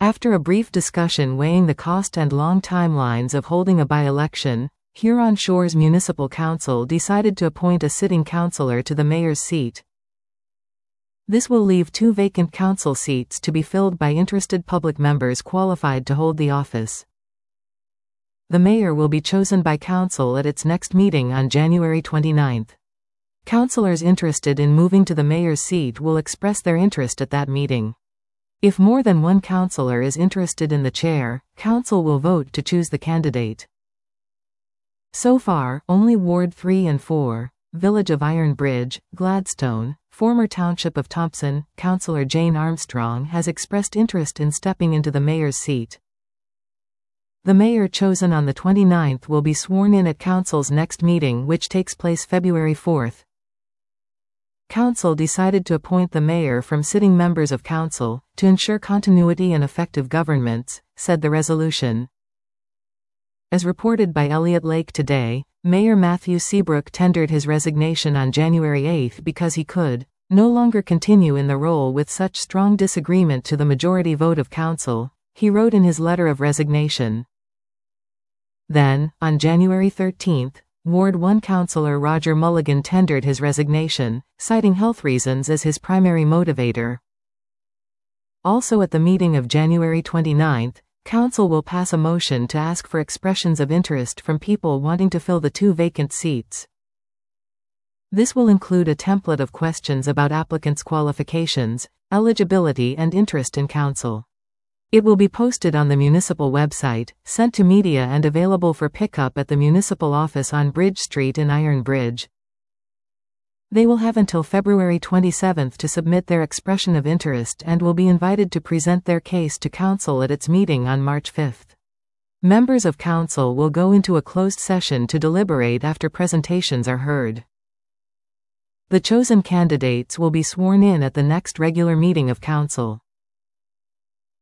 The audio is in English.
After a brief discussion weighing the cost and long timelines of holding a by-election, Huron Shores Municipal Council decided to appoint a sitting councillor to the mayor's seat. This will leave 2 vacant council seats to be filled by interested public members qualified to hold the office. The mayor will be chosen by council at its next meeting on January 29. Councillors interested in moving to the mayor's seat will express their interest at that meeting. If more than one councillor is interested in the chair, council will vote to choose the candidate. So far, only Ward 3 and 4, Village of Iron Bridge, Gladstone, former Township of Thompson, Councillor Jane Armstrong has expressed interest in stepping into the mayor's seat. The mayor chosen on the 29th will be sworn in at council's next meeting, which takes place February 4. Council decided to appoint the mayor from sitting members of council, to ensure continuity and effective governments, said the resolution. As reported by Elliott Lake today, Mayor Matthew Seabrook tendered his resignation on January 8 because he could no longer continue in the role with such strong disagreement to the majority vote of council, he wrote in his letter of resignation. Then, on January 13, Ward 1 Councillor Roger Mulligan tendered his resignation, citing health reasons as his primary motivator. Also at the meeting of January 29, Council will pass a motion to ask for expressions of interest from people wanting to fill the 2 vacant seats. This will include a template of questions about applicants' qualifications, eligibility and interest in council. It will be posted on the municipal website, sent to media and available for pickup at the municipal office on Bridge Street in Iron Bridge. They will have until February 27 to submit their expression of interest and will be invited to present their case to council at its meeting on March 5. Members of council will go into a closed session to deliberate after presentations are heard. The chosen candidates will be sworn in at the next regular meeting of council.